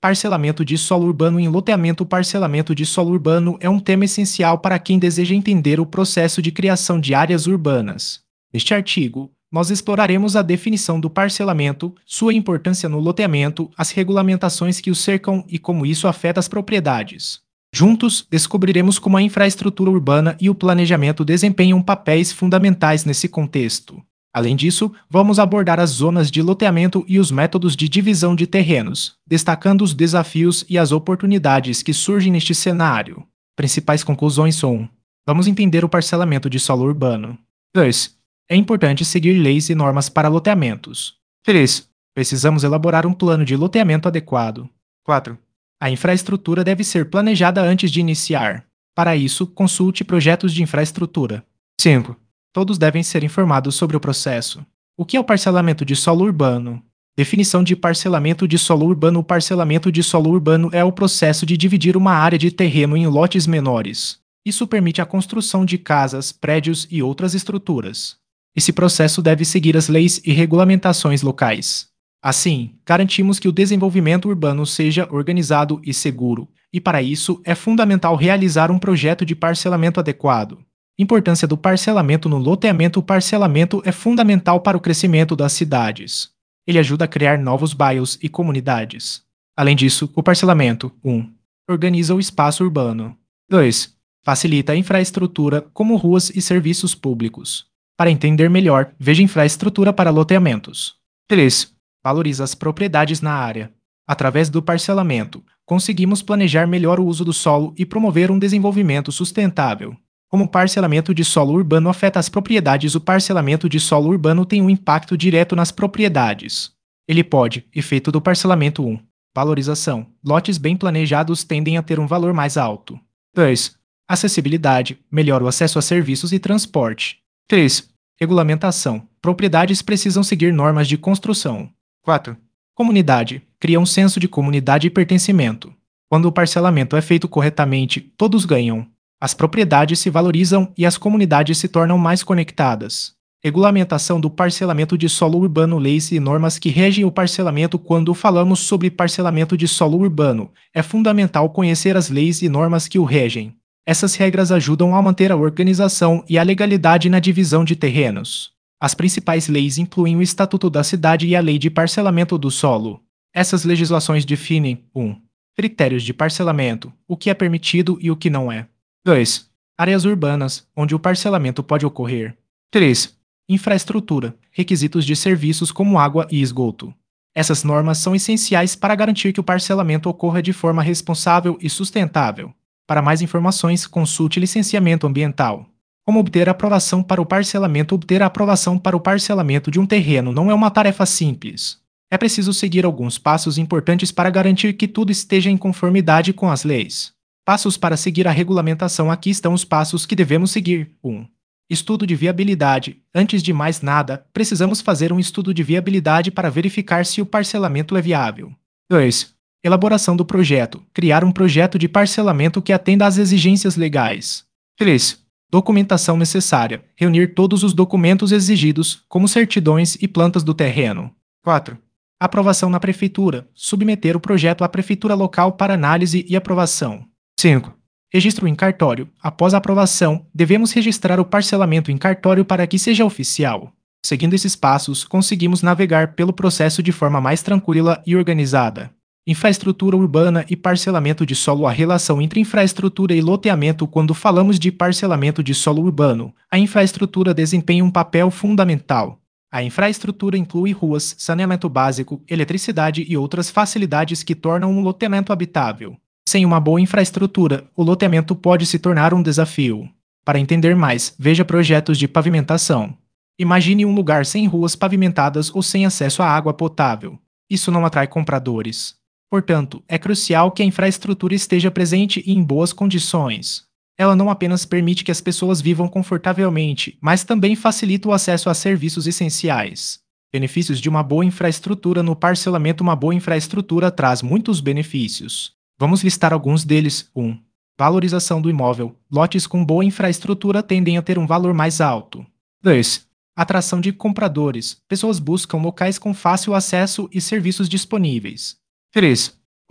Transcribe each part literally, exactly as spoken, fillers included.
Parcelamento de solo urbano em loteamento. O parcelamento de solo urbano é um tema essencial para quem deseja entender o processo de criação de áreas urbanas. Neste artigo, nós exploraremos a definição do parcelamento, sua importância no loteamento, as regulamentações que o cercam e como isso afeta as propriedades. Juntos, descobriremos como a infraestrutura urbana e o planejamento desempenham papéis fundamentais nesse contexto. Além disso, vamos abordar as zonas de loteamento e os métodos de divisão de terrenos, destacando os desafios e as oportunidades que surgem neste cenário. Principais conclusões são: vamos entender o parcelamento de solo urbano. dois. É importante seguir leis e normas para loteamentos. três. Precisamos elaborar um plano de loteamento adequado. quatro. A infraestrutura deve ser planejada antes de iniciar. Para isso, consulte projetos de infraestrutura. cinco. Todos devem ser informados sobre o processo. O que é o parcelamento de solo urbano? Definição de parcelamento de solo urbano. O parcelamento de solo urbano é o processo de dividir uma área de terreno em lotes menores. Isso permite a construção de casas, prédios e outras estruturas. Esse processo deve seguir as leis e regulamentações locais. Assim, garantimos que o desenvolvimento urbano seja organizado e seguro, e para isso é fundamental realizar um projeto de parcelamento adequado. Importância do parcelamento no loteamento. O parcelamento é fundamental para o crescimento das cidades. Ele ajuda a criar novos bairros e comunidades. Além disso, o parcelamento um. Organiza o espaço urbano. dois. Facilita a infraestrutura, como ruas e serviços públicos. Para entender melhor, veja infraestrutura para loteamentos. três. Valoriza as propriedades na área. Através do parcelamento, conseguimos planejar melhor o uso do solo e promover um desenvolvimento sustentável. Como o parcelamento de solo urbano afeta as propriedades, o parcelamento de solo urbano tem um impacto direto nas propriedades. Ele pode: efeito do parcelamento um. Valorização. Lotes bem planejados tendem a ter um valor mais alto. dois. Acessibilidade. Melhora o acesso a serviços e transporte. três. Regulamentação. Propriedades precisam seguir normas de construção. quatro. Comunidade. Cria um senso de comunidade e pertencimento. Quando o parcelamento é feito corretamente, todos ganham. As propriedades se valorizam e as comunidades se tornam mais conectadas. Regulamentação do parcelamento de solo urbano. Leis e normas que regem o parcelamento. Quando falamos sobre parcelamento de solo urbano, é fundamental conhecer as leis e normas que o regem. Essas regras ajudam a manter a organização e a legalidade na divisão de terrenos. As principais leis incluem o Estatuto da Cidade e a Lei de Parcelamento do Solo. Essas legislações definem um. Critérios de parcelamento, o que é permitido e o que não é. dois. Áreas urbanas, onde o parcelamento pode ocorrer. três. Infraestrutura, requisitos de serviços como água e esgoto. Essas normas são essenciais para garantir que o parcelamento ocorra de forma responsável e sustentável. Para mais informações, consulte licenciamento ambiental. Como obter aprovação para o parcelamento? Obter a aprovação para o parcelamento de um terreno não é uma tarefa simples. É preciso seguir alguns passos importantes para garantir que tudo esteja em conformidade com as leis. Passos para seguir a regulamentação. Aqui estão os passos que devemos seguir. um. Estudo de viabilidade. Antes de mais nada, precisamos fazer um estudo de viabilidade para verificar se o parcelamento é viável. dois. Elaboração do projeto. Criar um projeto de parcelamento que atenda às exigências legais. três. Documentação necessária. Reunir todos os documentos exigidos, como certidões e plantas do terreno. quatro. Aprovação na prefeitura. Submeter o projeto à prefeitura local para análise e aprovação. cinco. Registro em cartório. Após a aprovação, devemos registrar o parcelamento em cartório para que seja oficial. Seguindo esses passos, conseguimos navegar pelo processo de forma mais tranquila e organizada. Infraestrutura urbana e parcelamento de solo. A relação entre infraestrutura e loteamento. Quando falamos de parcelamento de solo urbano, a infraestrutura desempenha um papel fundamental. A infraestrutura inclui ruas, saneamento básico, eletricidade e outras facilidades que tornam um loteamento habitável. Sem uma boa infraestrutura, o loteamento pode se tornar um desafio. Para entender mais, veja projetos de pavimentação. Imagine um lugar sem ruas pavimentadas ou sem acesso à água potável. Isso não atrai compradores. Portanto, é crucial que a infraestrutura esteja presente e em boas condições. Ela não apenas permite que as pessoas vivam confortavelmente, mas também facilita o acesso a serviços essenciais. Benefícios de uma boa infraestrutura no parcelamento. Uma boa infraestrutura traz muitos benefícios. Vamos listar alguns deles. um. Valorização do imóvel. Lotes com boa infraestrutura tendem a ter um valor mais alto. dois. Atração de compradores. Pessoas buscam locais com fácil acesso e serviços disponíveis. três.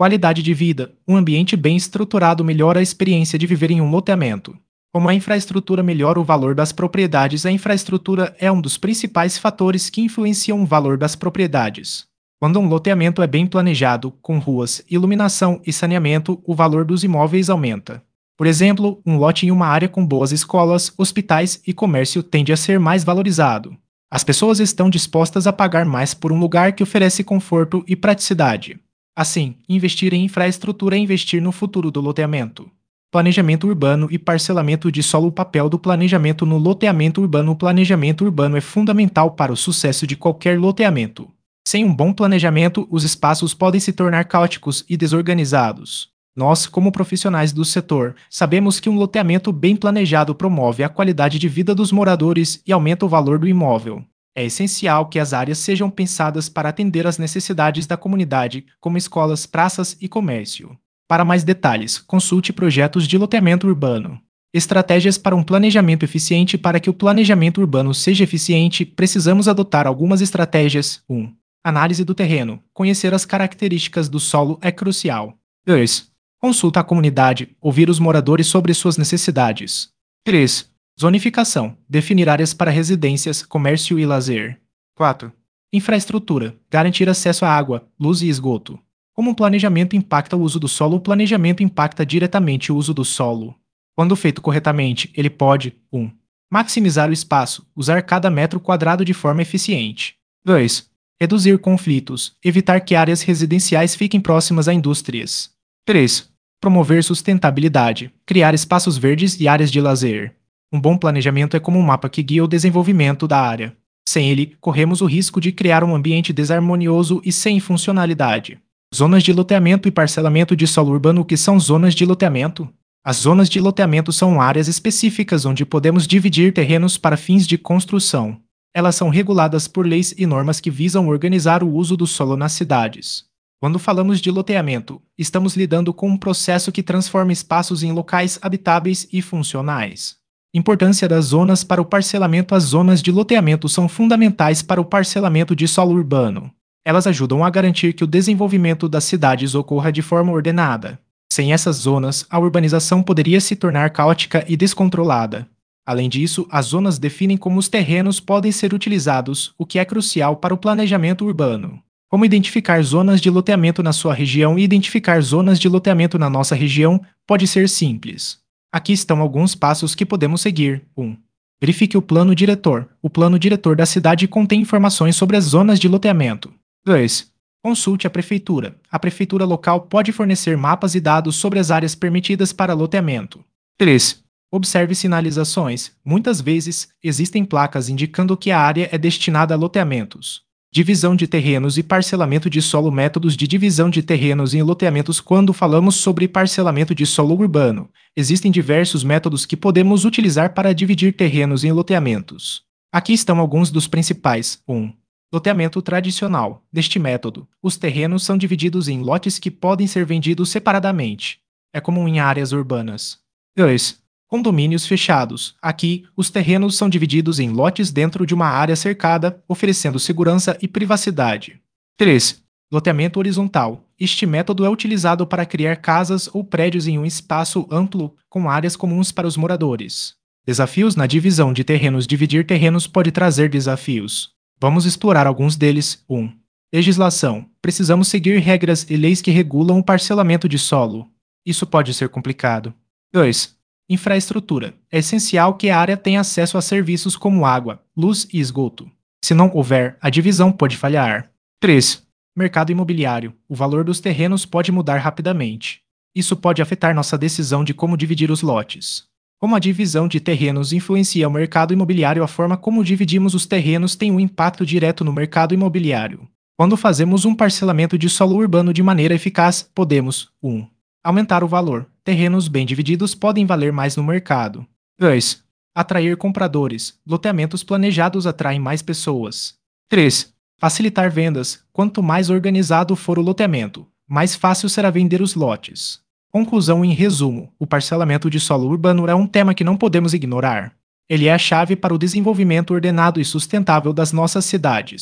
Qualidade de vida. Um ambiente bem estruturado melhora a experiência de viver em um loteamento. Como a infraestrutura melhora o valor das propriedades, a infraestrutura é um dos principais fatores que influenciam o valor das propriedades. Quando um loteamento é bem planejado, com ruas, iluminação e saneamento, o valor dos imóveis aumenta. Por exemplo, um lote em uma área com boas escolas, hospitais e comércio tende a ser mais valorizado. As pessoas estão dispostas a pagar mais por um lugar que oferece conforto e praticidade. Assim, investir em infraestrutura é investir no futuro do loteamento. Planejamento urbano e parcelamento de solo. O papel do planejamento no loteamento urbano. O planejamento urbano é fundamental para o sucesso de qualquer loteamento. Sem um bom planejamento, os espaços podem se tornar caóticos e desorganizados. Nós, como profissionais do setor, sabemos que um loteamento bem planejado promove a qualidade de vida dos moradores e aumenta o valor do imóvel. É essencial que as áreas sejam pensadas para atender às necessidades da comunidade, como escolas, praças e comércio. Para mais detalhes, consulte projetos de loteamento urbano. Estratégias para um planejamento eficiente. Para que o planejamento urbano seja eficiente, precisamos adotar algumas estratégias. um. Análise do terreno. Conhecer as características do solo é crucial. dois. Consulta a comunidade. Ouvir os moradores sobre suas necessidades. três. Zonificação. Definir áreas para residências, comércio e lazer. quatro. Infraestrutura. Garantir acesso à água, luz e esgoto. Como o planejamento impacta o uso do solo? O planejamento impacta diretamente o uso do solo. Quando feito corretamente, ele pode um. Maximizar o espaço, usar cada metro quadrado de forma eficiente. dois. Reduzir conflitos, evitar que áreas residenciais fiquem próximas a indústrias. três. Promover sustentabilidade, criar espaços verdes e áreas de lazer. Um bom planejamento é como um mapa que guia o desenvolvimento da área. Sem ele, corremos o risco de criar um ambiente desarmonioso e sem funcionalidade. Zonas de loteamento e parcelamento de solo urbano. O que são zonas de loteamento? As zonas de loteamento são áreas específicas onde podemos dividir terrenos para fins de construção. Elas são reguladas por leis e normas que visam organizar o uso do solo nas cidades. Quando falamos de loteamento, estamos lidando com um processo que transforma espaços em locais habitáveis e funcionais. Importância das zonas para o parcelamento. As zonas de loteamento são fundamentais para o parcelamento de solo urbano. Elas ajudam a garantir que o desenvolvimento das cidades ocorra de forma ordenada. Sem essas zonas, a urbanização poderia se tornar caótica e descontrolada. Além disso, as zonas definem como os terrenos podem ser utilizados, o que é crucial para o planejamento urbano. Como identificar zonas de loteamento na sua região? E identificar zonas de loteamento na nossa região pode ser simples. Aqui estão alguns passos que podemos seguir. um. Verifique o plano diretor. O plano diretor da cidade contém informações sobre as zonas de loteamento. dois. Consulte a prefeitura. A prefeitura local pode fornecer mapas e dados sobre as áreas permitidas para loteamento. três. Observe sinalizações. Muitas vezes, existem placas indicando que a área é destinada a loteamentos. Divisão de terrenos e parcelamento de solo. Métodos de divisão de terrenos em loteamentos. Quando falamos sobre parcelamento de solo urbano, existem diversos métodos que podemos utilizar para dividir terrenos em loteamentos. Aqui estão alguns dos principais. um. Loteamento tradicional. Neste método, os terrenos são divididos em lotes que podem ser vendidos separadamente. É comum em áreas urbanas. dois. Condomínios fechados. Aqui, os terrenos são divididos em lotes dentro de uma área cercada, oferecendo segurança e privacidade. três. Loteamento horizontal. Este método é utilizado para criar casas ou prédios em um espaço amplo, com áreas comuns para os moradores. Desafios na divisão de terrenos. Dividir terrenos pode trazer desafios. Vamos explorar alguns deles. um. Legislação. Precisamos seguir regras e leis que regulam o parcelamento de solo. Isso pode ser complicado. dois. Infraestrutura. É essencial que a área tenha acesso a serviços como água, luz e esgoto. Se não houver, a divisão pode falhar. três. Mercado imobiliário. O valor dos terrenos pode mudar rapidamente. Isso pode afetar nossa decisão de como dividir os lotes. Como a divisão de terrenos influencia o mercado imobiliário, a forma como dividimos os terrenos tem um impacto direto no mercado imobiliário. Quando fazemos um parcelamento de solo urbano de maneira eficaz, podemos um. Aumentar o valor. Terrenos bem divididos podem valer mais no mercado. dois. Atrair compradores. Loteamentos planejados atraem mais pessoas. três. Facilitar vendas. Quanto mais organizado for o loteamento, mais fácil será vender os lotes. Conclusão. Em resumo, o parcelamento de solo urbano é um tema que não podemos ignorar. Ele é a chave para o desenvolvimento ordenado e sustentável das nossas cidades.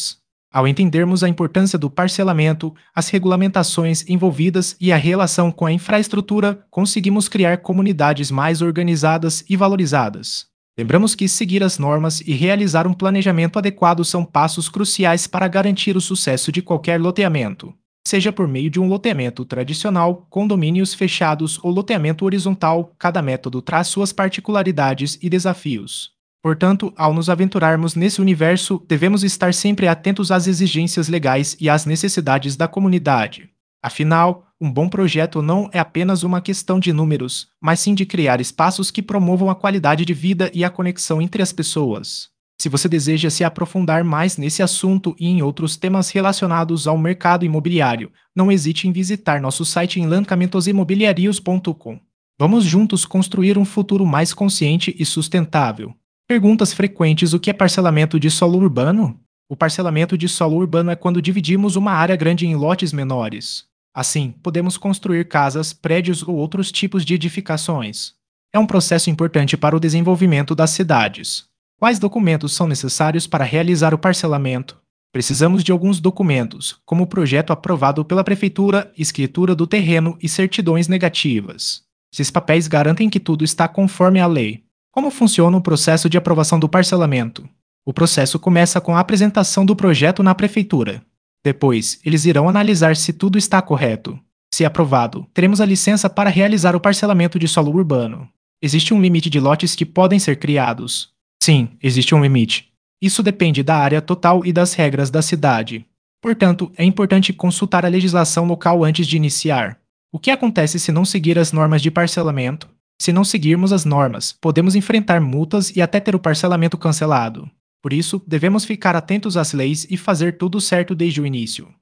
Ao entendermos a importância do parcelamento, as regulamentações envolvidas e a relação com a infraestrutura, conseguimos criar comunidades mais organizadas e valorizadas. Lembramos que seguir as normas e realizar um planejamento adequado são passos cruciais para garantir o sucesso de qualquer loteamento, seja por meio de um loteamento tradicional, condomínios fechados ou loteamento horizontal, cada método traz suas particularidades e desafios. Portanto, ao nos aventurarmos nesse universo, devemos estar sempre atentos às exigências legais e às necessidades da comunidade. Afinal, um bom projeto não é apenas uma questão de números, mas sim de criar espaços que promovam a qualidade de vida e a conexão entre as pessoas. Se você deseja se aprofundar mais nesse assunto e em outros temas relacionados ao mercado imobiliário, não hesite em visitar nosso site em lancamentosimobiliarios ponto com. Vamos juntos construir um futuro mais consciente e sustentável. Perguntas frequentes: o que é parcelamento de solo urbano? O parcelamento de solo urbano é quando dividimos uma área grande em lotes menores. Assim, podemos construir casas, prédios ou outros tipos de edificações. É um processo importante para o desenvolvimento das cidades. Quais documentos são necessários para realizar o parcelamento? Precisamos de alguns documentos, como o projeto aprovado pela prefeitura, escritura do terreno e certidões negativas. Esses papéis garantem que tudo está conforme a lei. Como funciona o processo de aprovação do parcelamento? O processo começa com a apresentação do projeto na prefeitura. Depois, eles irão analisar se tudo está correto. Se aprovado, teremos a licença para realizar o parcelamento de solo urbano. Existe um limite de lotes que podem ser criados. Sim, existe um limite. Isso depende da área total e das regras da cidade. Portanto, é importante consultar a legislação local antes de iniciar. O que acontece se não seguir as normas de parcelamento? Se não seguirmos as normas, podemos enfrentar multas e até ter o parcelamento cancelado. Por isso, devemos ficar atentos às leis e fazer tudo certo desde o início.